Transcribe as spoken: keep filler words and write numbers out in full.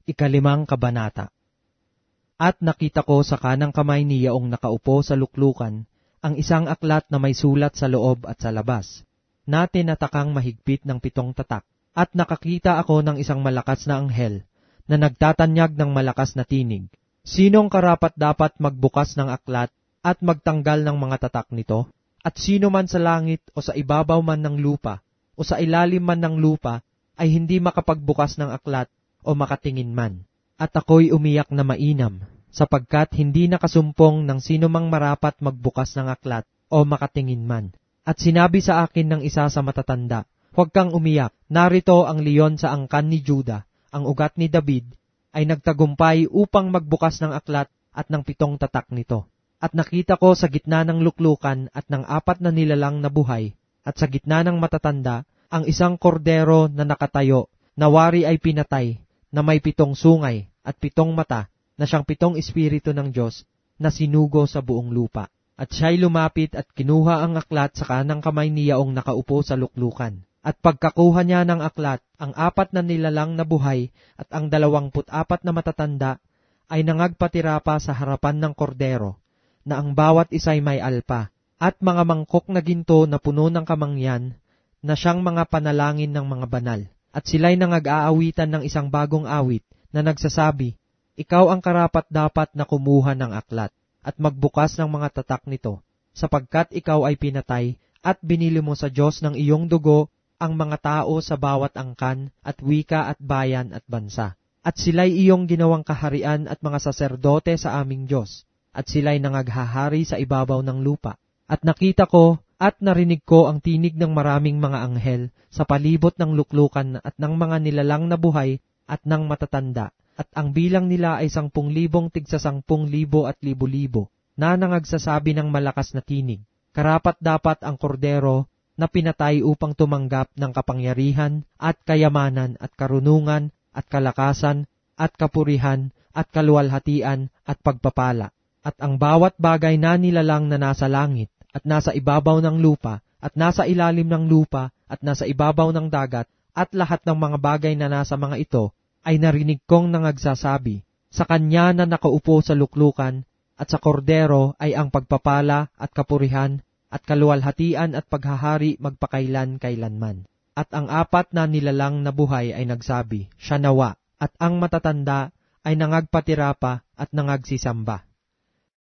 Ikalimang kabanata. At nakita ko sa kanang kamay ni Yaong nakaupo sa luklukan ang isang aklat na may sulat sa loob at sa labas, na tinatakang mahigpit ng pitong tatak. At nakakita ako ng isang malakas na anghel na nagtatanyag ng malakas na tinig. Sinong karapat-dapat magbukas ng aklat at magtanggal ng mga tatak nito? At sino man sa langit o sa ibabaw man ng lupa o sa ilalim man ng lupa ay hindi makapagbukas ng aklat o makatingin man. At ako'y umiyak na mainam, sapagkat hindi nakasumpong ng sino mang marapat magbukas ng aklat o makatingin man. At sinabi sa akin ng isa sa matatanda, "Huwag kang umiyak, narito ang leon sa angkan ni Juda, ang ugat ni David, ay nagtagumpay upang magbukas ng aklat at ng pitong tatak nito." At nakita ko sa gitna ng luklukan at ng apat na nilalang na buhay, at sa gitna ng matatanda, ang isang kordero na nakatayo, na wari ay pinatay, na may pitong sungay at pitong mata, na siyang pitong espiritu ng Diyos, na sinugo sa buong lupa. At siya'y lumapit at kinuha ang aklat sa kanang kamay ni Yaong nakaupo sa luklukan. At pagkakuha niya ng aklat, ang apat na nilalang na buhay at ang dalawangput apat na matatanda ay nangagpatira pa sa harapan ng kordero, na ang bawat isa'y may alpa, at mga mangkok na ginto na puno ng kamangyan, na siyang mga panalangin ng mga banal. At sila'y nangag-aawitan ng isang bagong awit, na nagsasabi, "Ikaw ang karapat-dapat na kumuha ng aklat, at magbukas ng mga tatak nito, sapagkat ikaw ay pinatay, at binili mo sa Diyos ng iyong dugo, ang mga tao sa bawat angkan, at wika at bayan at bansa. At sila'y iyong ginawang kaharian at mga saserdote sa aming Diyos, at sila'y nangaghahari sa ibabaw ng lupa. At nakita ko at narinig ko ang tinig ng maraming mga anghel sa palibot ng luklukan at ng mga nilalang na buhay at ng matatanda, at ang bilang nila ay sangpung libong tigsa sangpung libo at libo-libo, na nangagsasabi ng malakas na tinig, "Karapat dapat ang kordero na pinatay upang tumanggap ng kapangyarihan at kayamanan at karunungan at kalakasan at kapurihan at kaluwalhatian at pagpapala. At ang bawat bagay na nilalang na nasa langit at nasa ibabaw ng lupa at nasa ilalim ng lupa at nasa ibabaw ng dagat at lahat ng mga bagay na nasa mga ito ay narinig kong nangagsasabi, sa kanya na nakaupo sa luklukan at sa kordero ay ang pagpapala at kapurihan at kaluwalhatian at paghahari magpakailan-kailanman." At ang apat na nilalang na buhay ay nagsabi, "Siya nawa," at ang matatanda ay nangagpatira pa at nangagsisamba.